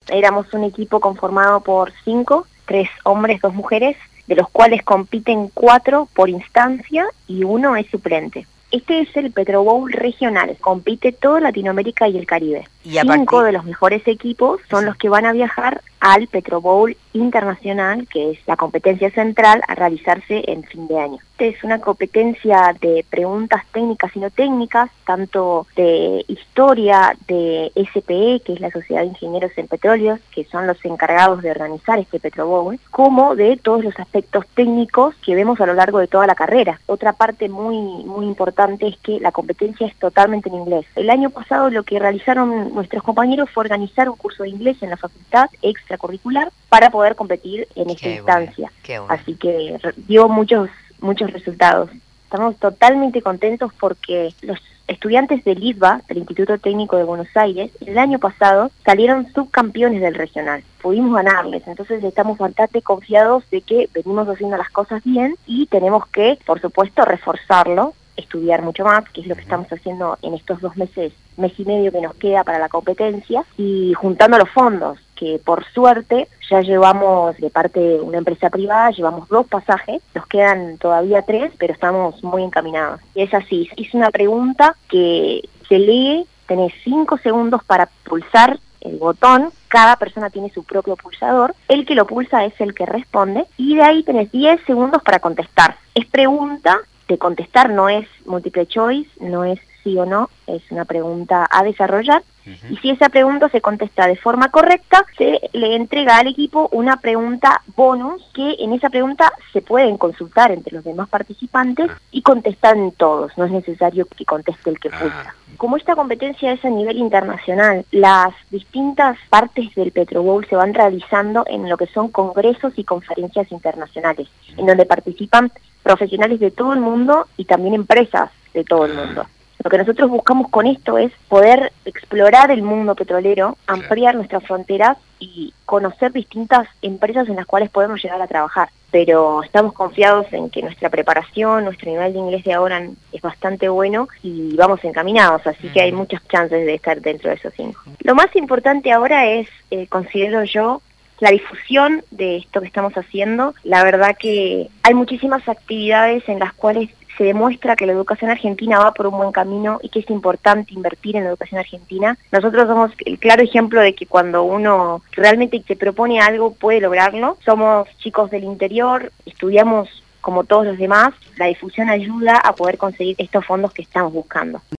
Éramos un equipo conformado por 5, 3 hombres, 2 mujeres, de los cuales compiten 4 por instancia y 1 es suplente. Este es el Petro Bowl regional, compite toda Latinoamérica y el Caribe. Y 5 de los mejores equipos son los que van a viajar al Petro Bowl internacional, que es la competencia central a realizarse en fin de año. Esta es una competencia de preguntas técnicas y no técnicas, tanto de historia de SPE, que es la Sociedad de Ingenieros en Petróleos, que son los encargados de organizar este Petro Bowl, como de todos los aspectos técnicos que vemos a lo largo de toda la carrera. Otra parte muy importante es que la competencia es totalmente en inglés. El año pasado lo que realizaron nuestros compañeros fue organizar un curso de inglés en la facultad extracurricular para poder competir en esta instancia. Bueno. Así que dio muchos resultados. Estamos totalmente contentos porque los estudiantes del ITBA, del Instituto Técnico de Buenos Aires, el año pasado salieron subcampeones del regional. Pudimos ganarles, entonces estamos bastante confiados de que venimos haciendo las cosas bien y tenemos que, por supuesto, reforzarlo, estudiar mucho más, que es lo que estamos haciendo en estos 2 meses, mes y medio que nos queda para la competencia, y juntando los fondos, que por suerte ya llevamos de parte de una empresa privada, llevamos 2 pasajes, nos quedan todavía 3, pero estamos muy encaminados. Y es así, es una pregunta que se lee, tenés 5 segundos para pulsar el botón, cada persona tiene su propio pulsador, el que lo pulsa es el que responde, y de ahí tenés 10 segundos para contestar. Es pregunta de contestar, no es multiple choice, no es sí o no, es una pregunta a desarrollar, y si esa pregunta se contesta de forma correcta, se le entrega al equipo una pregunta bonus, que en esa pregunta se pueden consultar entre los demás participantes y contestan todos, no es necesario que conteste el que pulsa. Como esta competencia es a nivel internacional, las distintas partes del Petro Bowl se van realizando en lo que son congresos y conferencias internacionales, en donde participan profesionales de todo el mundo y también empresas de todo el mundo. Lo que nosotros buscamos con esto es poder explorar el mundo petrolero, ampliar nuestras fronteras y conocer distintas empresas en las cuales podemos llegar a trabajar. Pero estamos confiados en que nuestra preparación, nuestro nivel de inglés de ahora es bastante bueno y vamos encaminados, así que hay muchas chances de estar dentro de esos 5. Lo más importante ahora es, considero yo, la difusión de esto que estamos haciendo. La verdad que hay muchísimas actividades en las cuales se demuestra que la educación argentina va por un buen camino y que es importante invertir en la educación argentina. Nosotros somos el claro ejemplo de que cuando uno realmente se propone algo puede lograrlo. Somos chicos del interior, estudiamos como todos los demás, la difusión ayuda a poder conseguir estos fondos que estamos buscando.